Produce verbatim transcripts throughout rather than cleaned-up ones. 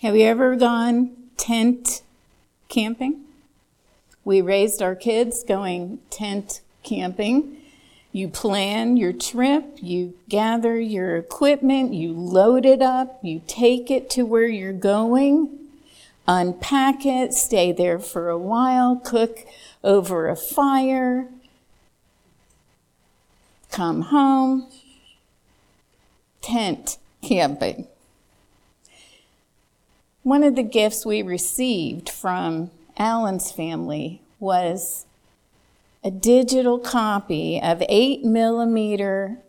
Have you ever gone tent camping? We raised our kids going tent camping. You plan your trip, you gather your equipment, you load it up, you take it to where you're going, unpack it, stay there for a while, cook over a fire, come home, tent camping. One of the gifts we received from Alan's family was a digital copy of eight millimeter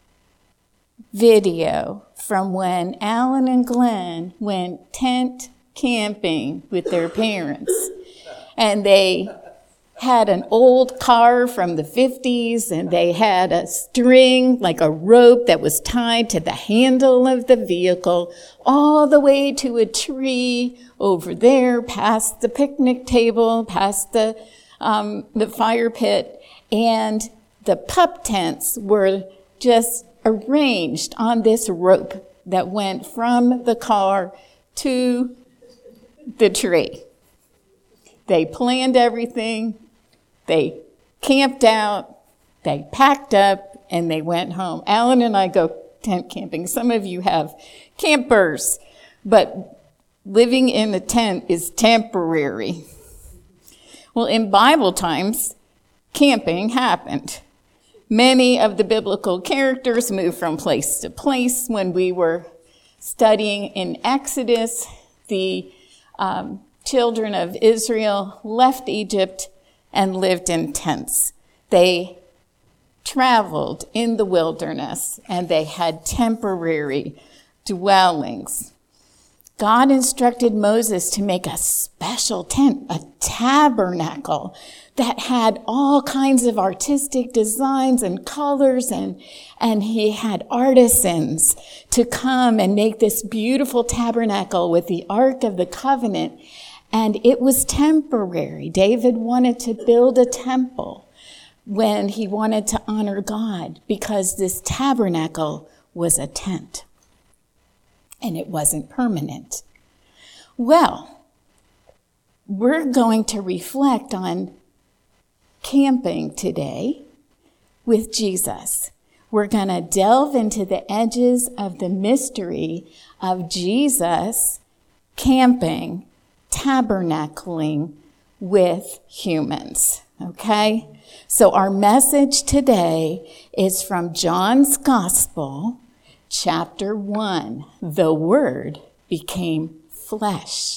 video from when Alan and Glenn went tent camping with their parents. And they had an old car from the fifties, and they had a string, like a rope that was tied to the handle of the vehicle all the way to a tree over there, past the picnic table, past the um, the fire pit, and the pup tents were just arranged on this rope that went from the car to the tree. They planned everything, they camped out, they packed up, and they went home. Alan and I go tent camping. Some of you have campers, but living in a tent is temporary. Well, in Bible times, camping happened. Many of the biblical characters moved from place to place. When we were studying in Exodus, the um, children of Israel left Egypt and lived in tents. They traveled in the wilderness, and they had temporary dwellings. God instructed Moses to make a special tent, a tabernacle that had all kinds of artistic designs and colors, and, and he had artisans to come and make this beautiful tabernacle with the Ark of the Covenant. And it was temporary. David wanted to build a temple when he wanted to honor God, because this tabernacle was a tent. And it wasn't permanent. Well, we're going to reflect on camping today with Jesus. We're going to delve into the edges of the mystery of Jesus camping, tabernacling with humans. Okay? So our message today is from John's Gospel, Chapter one, the Word became flesh.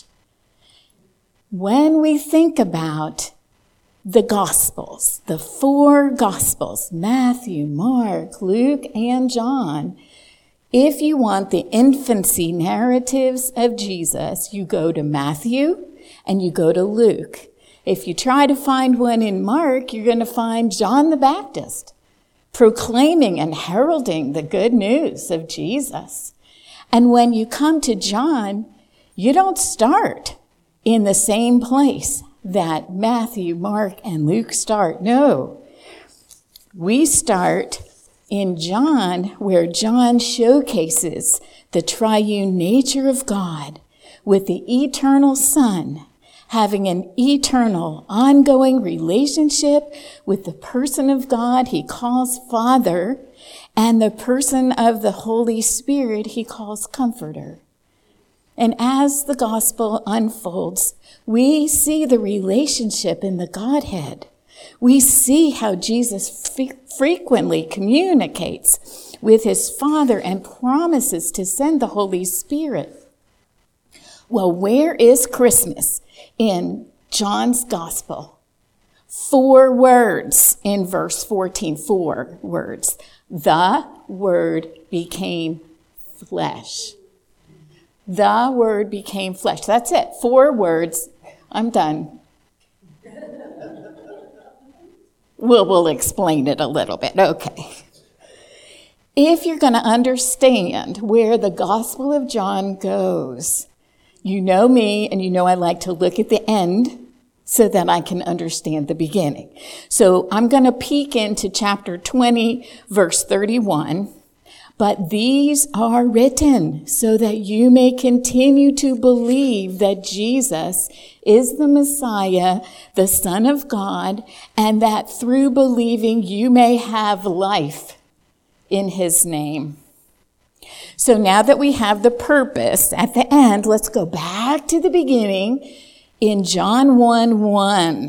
When we think about the Gospels, the four Gospels, Matthew, Mark, Luke, and John, if you want the infancy narratives of Jesus, you go to Matthew and you go to Luke. If you try to find one in Mark, you're going to find John the Baptist proclaiming and heralding the good news of Jesus. And when you come to John, you don't start in the same place that Matthew, Mark, and Luke start. No, we start in John, where John showcases the triune nature of God with the eternal Son having an eternal, ongoing relationship with the person of God he calls Father, and the person of the Holy Spirit he calls Comforter. And as the gospel unfolds, we see the relationship in the Godhead. We see how Jesus f- frequently communicates with his Father and promises to send the Holy Spirit. Well, where is Christmas in John's Gospel? Four words in verse fourteen, four words. The Word became flesh. The Word became flesh. That's it. Four words. I'm done. We'll, we'll explain it a little bit. Okay. If you're going to understand where the Gospel of John goes, you know me, and you know I like to look at the end so that I can understand the beginning. So I'm going to peek into chapter twenty, verse thirty-one. But these are written so that you may continue to believe that Jesus is the Messiah, the Son of God, and that through believing you may have life in his name. So now that we have the purpose at the end, let's go back to the beginning in John one one.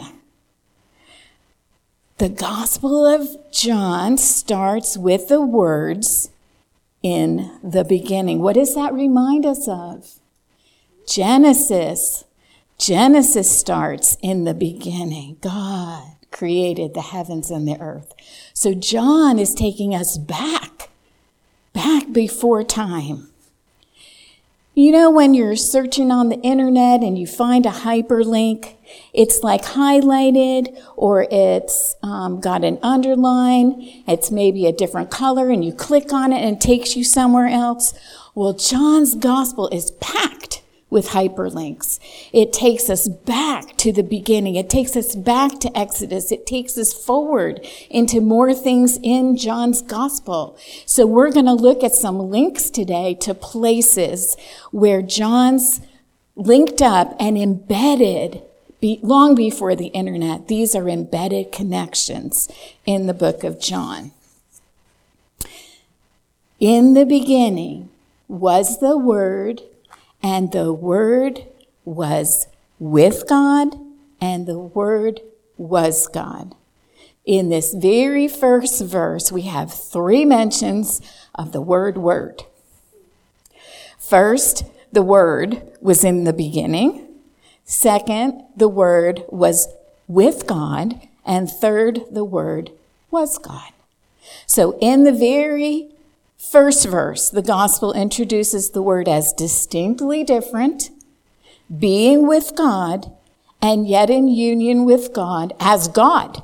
The Gospel of John starts with the words, "In the beginning." What does that remind us of? Genesis. Genesis starts in the beginning. God created the heavens and the earth. So John is taking us back, back before time. You know, when you're searching on the internet and you find a hyperlink, it's like highlighted or it's um, got an underline. It's maybe a different color and you click on it and it takes you somewhere else. Well, John's gospel is packed with hyperlinks. It takes us back to the beginning. It takes us back to Exodus. It takes us forward into more things in John's gospel. So we're going to look at some links today to places where John's linked up and embedded be, long before the internet. These are embedded connections in the book of John. In the beginning was the Word, and the Word was with God, and the Word was God. In this very first verse, we have three mentions of the word word. First, the Word was in the beginning. Second, the Word was with God. And third, the Word was God. So in the very first verse, the gospel introduces the Word as distinctly different, being with God, and yet in union with God as God.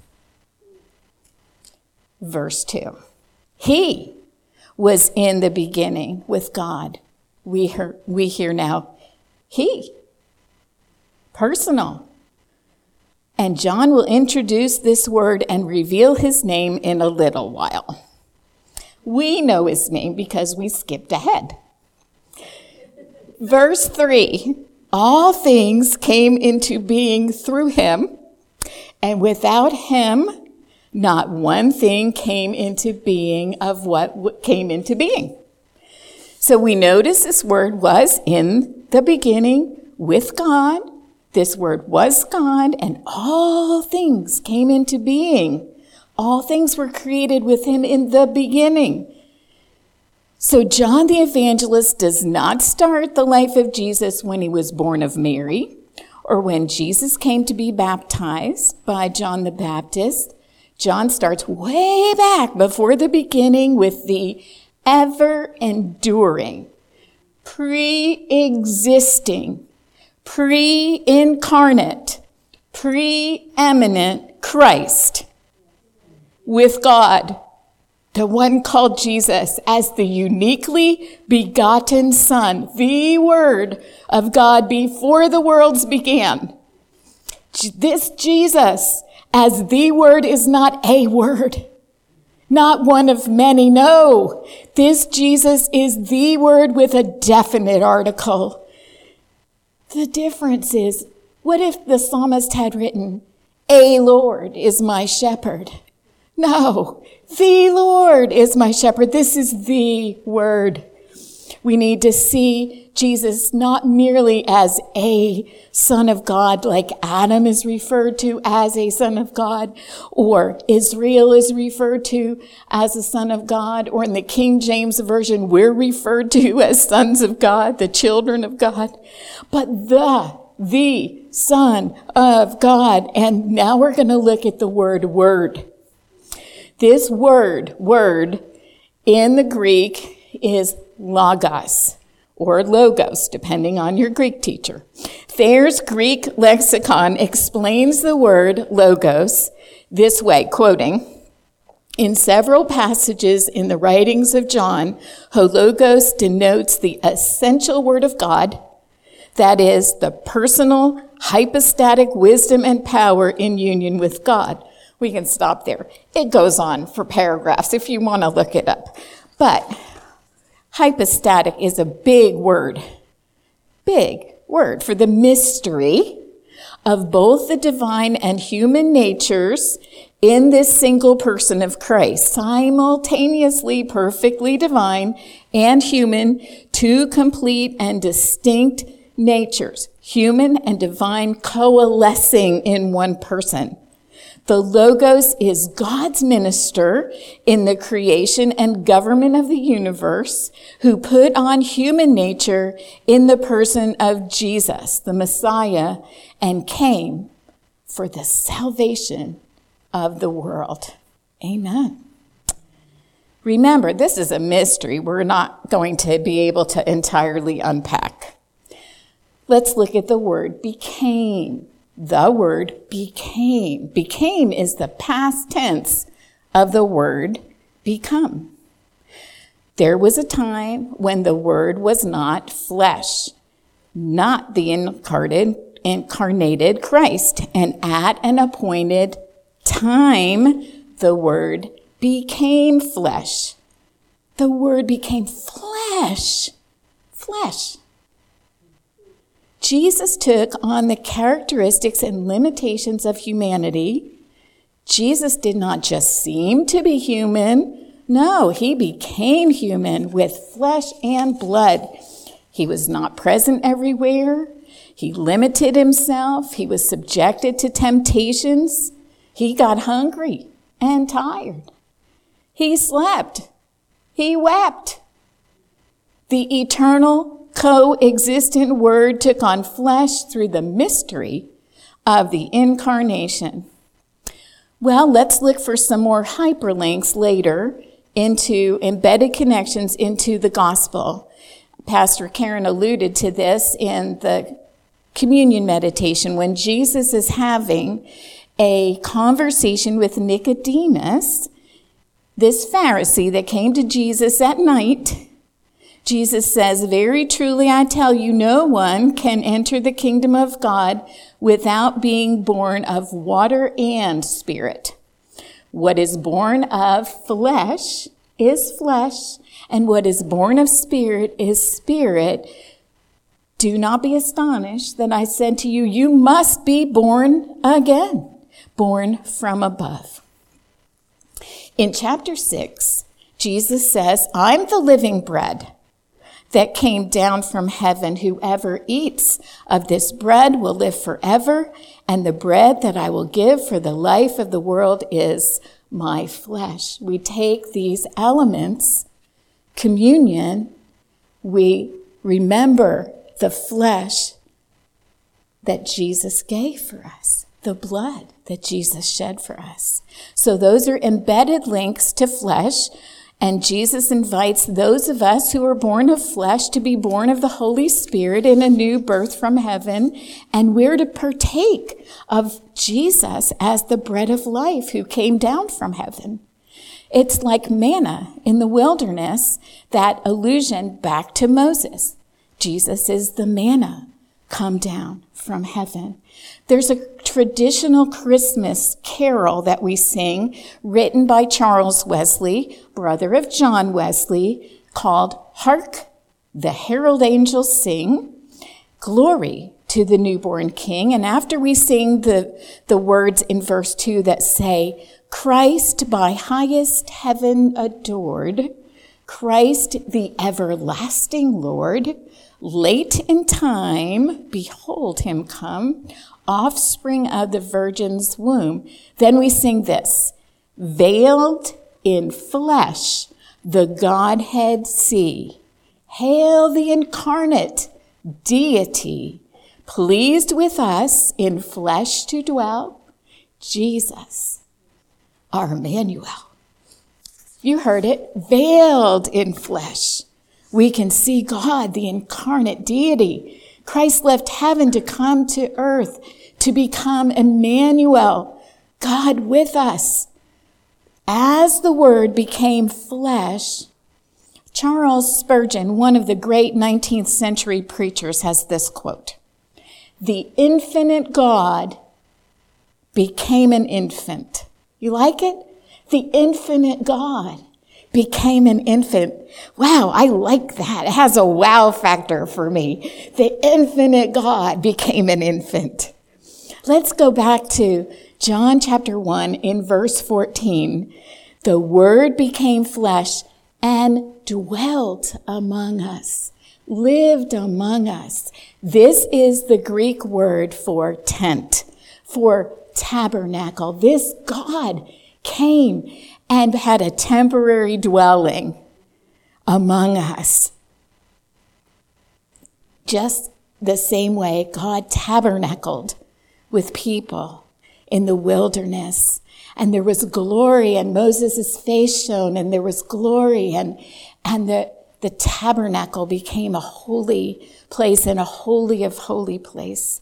Verse two, He was in the beginning with God. We hear, we hear now, He, personal. And John will introduce this word and reveal his name in a little while. We know his name because we skipped ahead. Verse three, all things came into being through him, and without him, not one thing came into being of what came into being. So we notice this word was in the beginning with God. This word was God, and all things came into being. All things were created with him in the beginning. So John the Evangelist does not start the life of Jesus when he was born of Mary, or when Jesus came to be baptized by John the Baptist. John starts way back before the beginning with the ever-enduring, pre-existing, pre-incarnate, pre-eminent Christ with God, the one called Jesus, as the uniquely begotten Son, the Word of God before the worlds began. This Jesus, as the Word, is not a word, not one of many. No, this Jesus is the Word with a definite article. The difference is, what if the psalmist had written, "A Lord is my shepherd"? No, the Lord is my shepherd. This is the Word. We need to see Jesus not merely as a Son of God, like Adam is referred to as a Son of God, or Israel is referred to as a Son of God, or in the King James Version, we're referred to as sons of God, the children of God, but the, the Son of God. And now we're going to look at the word word. This word, word, in the Greek is logos, or logos, depending on your Greek teacher. Thayer's Greek lexicon explains the word logos this way, quoting, "In several passages in the writings of John, hologos denotes the essential word of God, that is, the personal, hypostatic wisdom and power in union with God." We can stop there. It goes on for paragraphs if you want to look it up. But hypostatic is a big word, big word for the mystery of both the divine and human natures in this single person of Christ, simultaneously perfectly divine and human, two complete and distinct natures, human and divine coalescing in one person. The Logos is God's minister in the creation and government of the universe, who put on human nature in the person of Jesus, the Messiah, and came for the salvation of the world. Amen. Remember, this is a mystery we're not going to be able to entirely unpack. Let's look at the word became. The word became. Became is the past tense of the word become. There was a time when the word was not flesh, not the incarnated, incarnated Christ, and at an appointed time, the word became flesh. The word became flesh. Flesh. Jesus took on the characteristics and limitations of humanity. Jesus did not just seem to be human. No, he became human with flesh and blood. He was not present everywhere. He limited himself. He was subjected to temptations. He got hungry and tired. He slept. He wept. The eternal co-existent Word took on flesh through the mystery of the incarnation. Well, let's look for some more hyperlinks later into embedded connections into the gospel. Pastor Karen alluded to this in the communion meditation when Jesus is having a conversation with Nicodemus, this Pharisee that came to Jesus at night. Jesus says, "Very truly I tell you, no one can enter the kingdom of God without being born of water and spirit. What is born of flesh is flesh, and what is born of spirit is spirit. Do not be astonished that I said to you, you must be born again, born from above." In chapter six, Jesus says, "I'm the living bread that came down from heaven. Whoever eats of this bread will live forever, and the bread that I will give for the life of the world is my flesh." We take these elements, communion, we remember the flesh that Jesus gave for us, the blood that Jesus shed for us. So those are embedded links to flesh. And Jesus invites those of us who are born of flesh to be born of the Holy Spirit in a new birth from heaven. And we're to partake of Jesus as the bread of life who came down from heaven. It's like manna in the wilderness, that allusion back to Moses. Jesus is the manna come down from heaven. There's a traditional Christmas carol that we sing, written by Charles Wesley, brother of John Wesley, called "Hark, the Herald Angels Sing, Glory to the Newborn King." And after we sing the, the words in verse two that say, "Christ by highest heaven adored, Christ the everlasting Lord, late in time, behold him come, offspring of the Virgin's womb." Then we sing this, "Veiled in flesh, the Godhead see. Hail the incarnate deity, pleased with us in flesh to dwell, Jesus, our Emmanuel." You heard it, veiled in flesh. We can see God, the incarnate deity. Christ left heaven to come to earth, to become Emmanuel, God with us. As the Word became flesh, Charles Spurgeon, one of the great nineteenth century preachers, has this quote, "The infinite God became an infant." You like it? The infinite God became an infant. Wow, I like that. It has a wow factor for me. The infinite God became an infant. Let's go back to John chapter one in verse fourteen. The Word became flesh and dwelt among us, lived among us. This is the Greek word for tent, for tabernacle. This God came and had a temporary dwelling among us. Just the same way God tabernacled with people in the wilderness. And there was glory, and Moses' face shone, and there was glory, and, and the, the tabernacle became a holy place and a holy of holy place.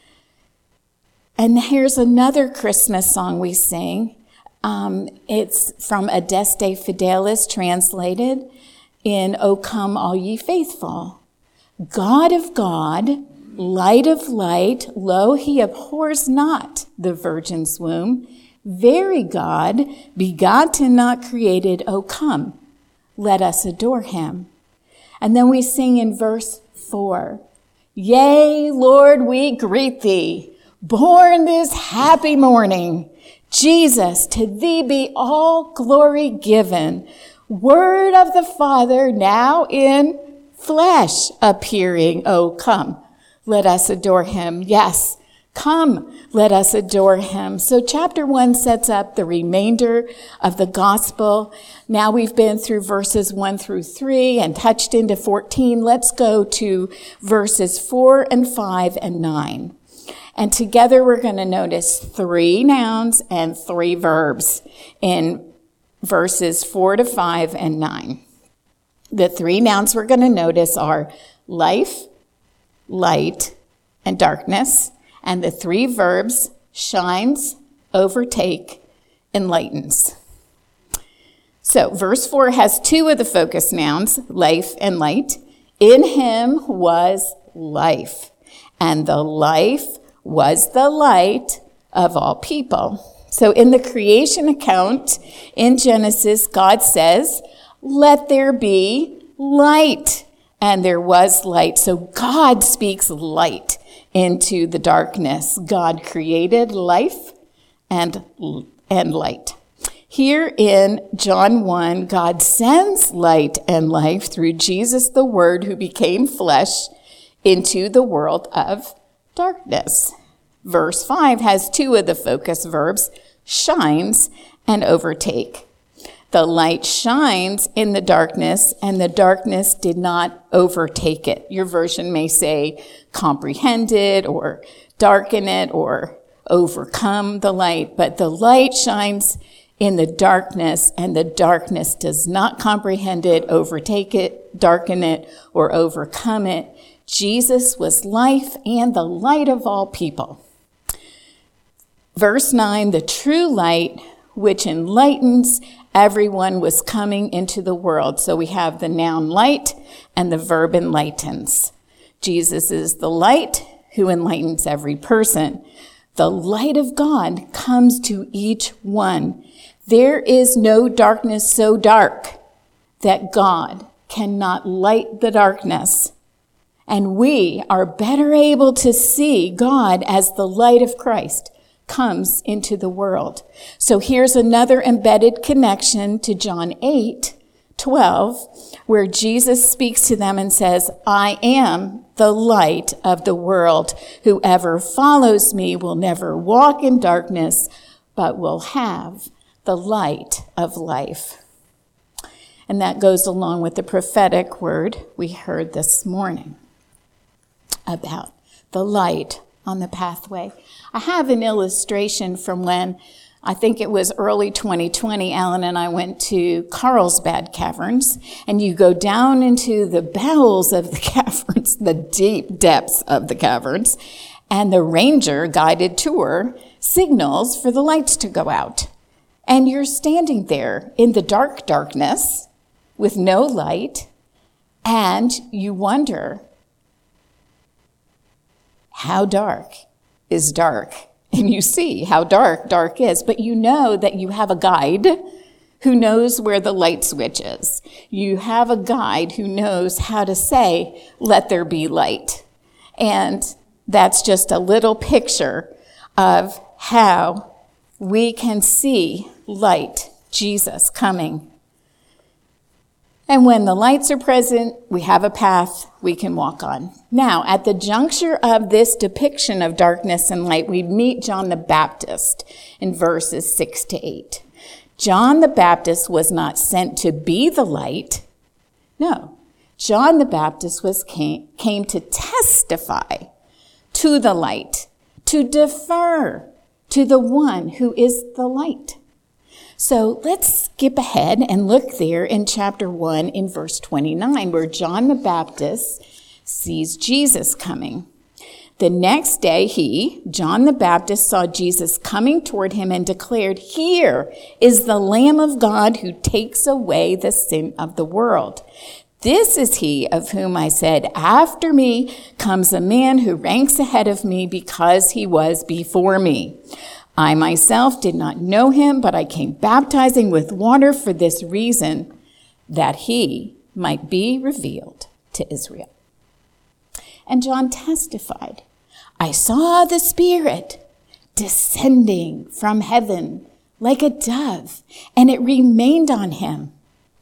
And here's another Christmas song we sing. Um, it's from Adeste Fidelis, translated in O Come All Ye Faithful. God of God, light of light, lo, he abhors not the virgin's womb. Very God, begotten, not created, O come, let us adore him. And then we sing in verse four, Yea, Lord, we greet thee, born this happy morning. Jesus, to thee be all glory given. Word of the Father, now in flesh appearing. Oh, come, let us adore him. Yes, come, let us adore him. So chapter one sets up the remainder of the gospel. Now we've been through verses one through three and touched into fourteen. Let's go to verses four and five and nine. And together we're going to notice three nouns and three verbs in verses four to five and nine. The three nouns we're going to notice are life, light, and darkness. And the three verbs, shines, overtake, enlightens. So verse four has two of the focus nouns, life and light. In him was life, and the life was the light of all people. So in the creation account in Genesis, God says, let there be light. And there was light. So God speaks light into the darkness. God created life and, and light. Here in John one, God sends light and life through Jesus, the Word, who became flesh, into the world of darkness. Verse five has two of the focus verbs, shines and overtake. The light shines in the darkness, and the darkness did not overtake it. Your version may say comprehend it, or darken it, or overcome the light. But the light shines in the darkness, and the darkness does not comprehend it, overtake it, darken it, or overcome it. Jesus was life and the light of all people. Verse nine, the true light, which enlightens everyone, was coming into the world. So we have the noun light and the verb enlightens. Jesus is the light who enlightens every person. The light of God comes to each one. There is no darkness so dark that God cannot light the darkness. And we are better able to see God as the light of Christ comes into the world. So here's another embedded connection to John eight twelve, where Jesus speaks to them and says, I am the light of the world. Whoever follows me will never walk in darkness, but will have the light of life. And that goes along with the prophetic word we heard this morning about the light on the pathway. I have an illustration from when, I think it was early twenty twenty, Alan and I went to Carlsbad Caverns, and you go down into the bowels of the caverns, the deep depths of the caverns, and the ranger guided tour signals for the lights to go out. And you're standing there in the dark darkness with no light, and you wonder, how dark is dark? And you see how dark dark is, but you know that you have a guide who knows where the light switch is. You have a guide who knows how to say, let there be light. And that's just a little picture of how we can see light, Jesus, coming. And when the lights are present, we have a path we can walk on. Now, at the juncture of this depiction of darkness and light, we meet John the Baptist in verses six to eight. John the Baptist was not sent to be the light. No, John the Baptist was came, came to testify to the light, to defer to the one who is the light. So let's skip ahead and look there in chapter one in verse twenty-nine, where John the Baptist sees Jesus coming. The next day he, John the Baptist, saw Jesus coming toward him and declared, "Here is the Lamb of God who takes away the sin of the world. This is he of whom I said, after me comes a man who ranks ahead of me because he was before me. I myself did not know him, but I came baptizing with water for this reason, that he might be revealed to Israel." And John testified, "I saw the Spirit descending from heaven like a dove, and it remained on him.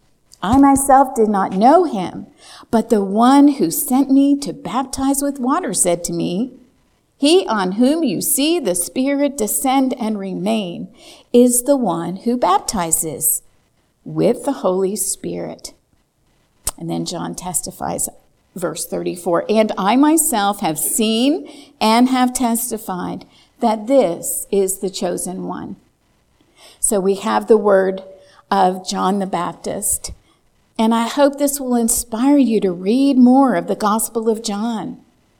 I myself did not know him, but the one who sent me to baptize with water said to me, 'He on whom you see the Spirit descend and remain is the one who baptizes with the Holy Spirit.'" And then John testifies, verse thirty-four, "And I myself have seen and have testified that this is the chosen one." So we have the word of John the Baptist. And I hope this will inspire you to read more of the Gospel of John.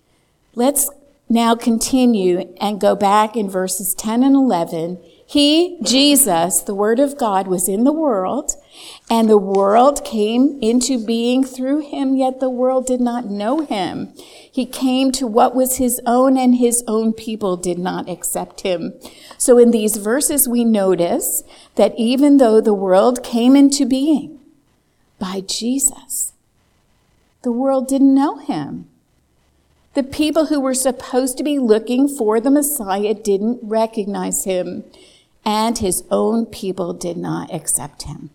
Let's now continue and go back in verses ten and eleven. He, Jesus, the Word of God, was in the world, and the world came into being through him, yet the world did not know him. He came to what was his own, and his own people did not accept him. So in these verses, we notice that even though the world came into being by Jesus, the world didn't know him. The people who were supposed to be looking for the Messiah didn't recognize him, and his own people did not accept him.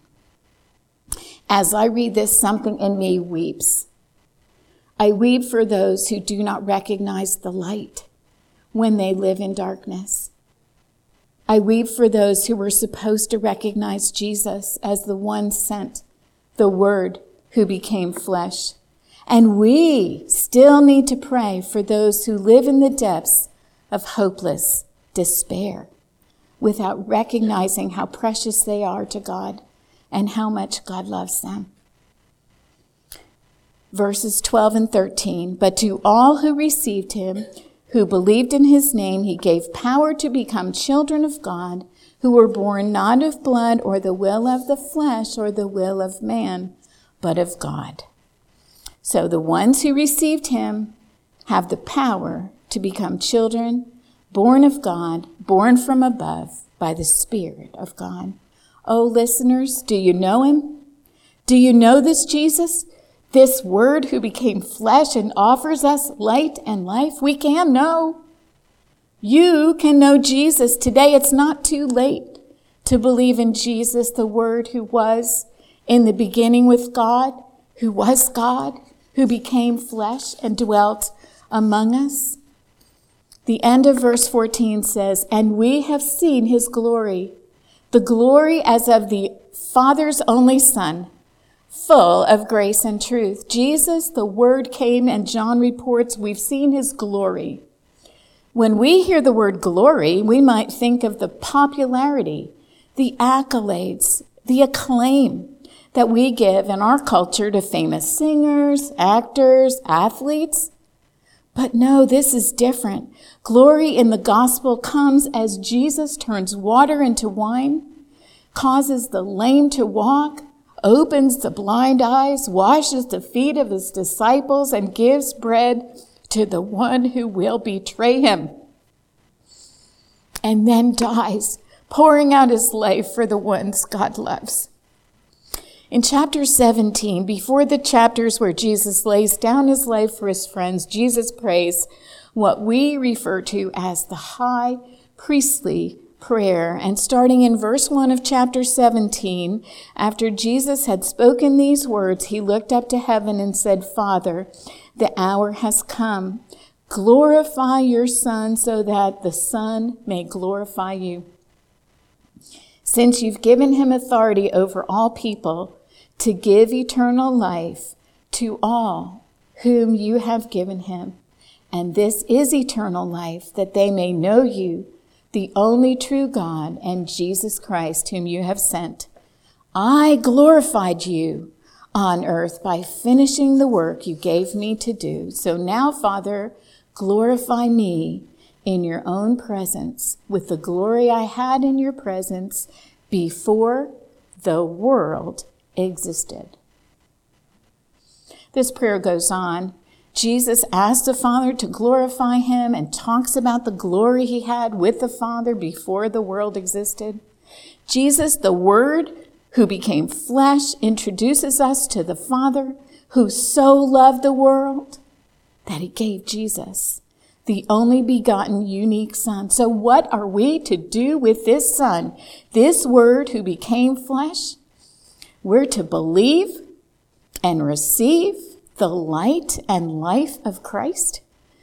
As I read this, something in me weeps. I weep for those who do not recognize the light when they live in darkness. I weep for those who were supposed to recognize Jesus as the one sent, the Word who became flesh. And we still need to pray for those who live in the depths of hopeless despair without recognizing how precious they are to God and how much God loves them. Verses twelve and thirteen, "But to all who received him, who believed in his name, he gave power to become children of God, who were born not of blood or the will of the flesh or the will of man, but of God." So the ones who received him have the power to become children, born of God, born from above by the Spirit of God. Oh, listeners, do you know him? Do you know this Jesus? This Word who became flesh and offers us light and life? We can know. You can know Jesus today. It's not too late to believe in Jesus, the Word who was in the beginning with God, who was God, who became flesh and dwelt among us. The end of verse fourteen says, "And we have seen his glory, the glory as of the Father's only Son, full of grace and truth." Jesus, the Word, came, and John reports we've seen his glory. When we hear the word glory, we might think of the popularity, the accolades, the acclaim that we give in our culture to famous singers, actors, athletes. But no, this is different. Glory in the gospel comes as Jesus turns water into wine, causes the lame to walk, opens the blind eyes, washes the feet of his disciples, and gives bread to the one who will betray him, and then dies, pouring out his life for the ones God loves. In chapter seventeen, before the chapters where Jesus lays down his life for his friends, Jesus prays what we refer to as the high priestly prayer. And starting in verse one of chapter seventeen, after Jesus had spoken these words, he looked up to heaven and said, Father, the hour has come. Glorify your Son so that the Son may glorify you. Since you've given him authority over all people to give eternal life to all whom you have given him. And this is eternal life, that they may know you, the only true God, and Jesus Christ, whom you have sent. I glorified you on earth by finishing the work you gave me to do. So now, Father, glorify me in your own presence with the glory I had in your presence before the world existed. This prayer goes on. Jesus asked the Father to glorify him and talks about the glory he had with the Father before the world existed. Jesus, the Word who became flesh, introduces us to the Father who so loved the world that he gave Jesus, the only begotten, unique Son. So what are we to do with this Son, this Word who became flesh? We're to believe and receive the light and life of Christ.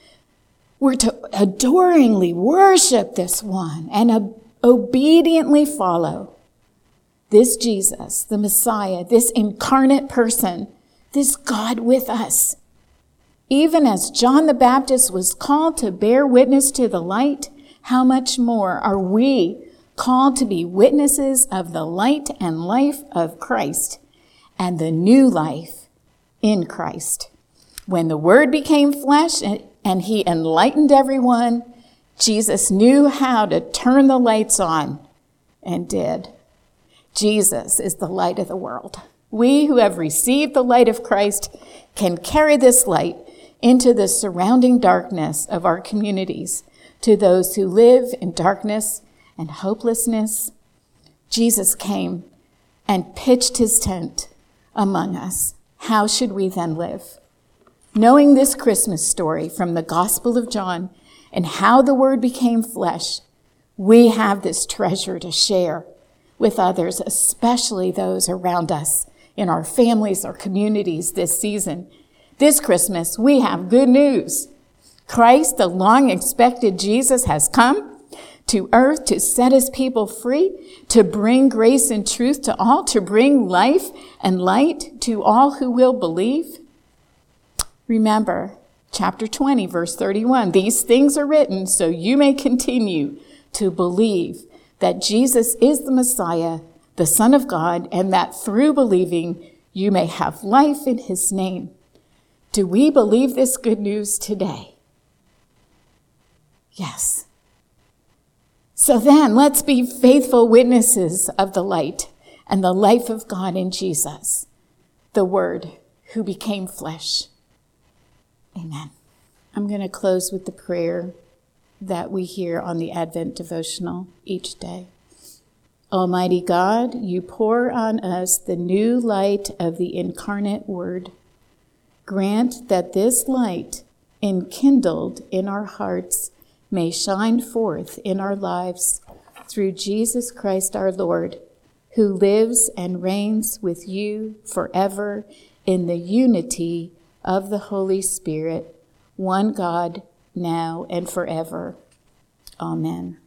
We're to adoringly worship this one and ob- obediently follow this Jesus, the Messiah, this incarnate person, this God with us. Even as John the Baptist was called to bear witness to the light, how much more are we called to be witnesses of the light and life of Christ and the new life in Christ. When the Word became flesh and he enlightened everyone, Jesus knew how to turn the lights on and did. Jesus is the light of the world. We who have received the light of Christ can carry this light into the surrounding darkness of our communities to those who live in darkness and hopelessness. Jesus came and pitched his tent among us. How should we then live? Knowing this Christmas story from the Gospel of John and how the Word became flesh, we have this treasure to share with others, especially those around us in our families, our communities this season. This Christmas, we have good news. Christ, the long-expected Jesus, has come to earth to set his people free, to bring grace and truth to all, to bring life and light to all who will believe. Remember, chapter twenty, verse thirty-one, these things are written so you may continue to believe that Jesus is the Messiah, the Son of God, and that through believing you may have life in his name. Do we believe this good news today? Yes. So then, let's be faithful witnesses of the light and the life of God in Jesus, the Word who became flesh. Amen. I'm going to close with the prayer that we hear on the Advent devotional each day. Almighty God, you pour on us the new light of the incarnate Word. Grant that this light, enkindled in our hearts, may shine forth in our lives through Jesus Christ our Lord, who lives and reigns with you forever in the unity of the Holy Spirit, one God, now and forever. Amen.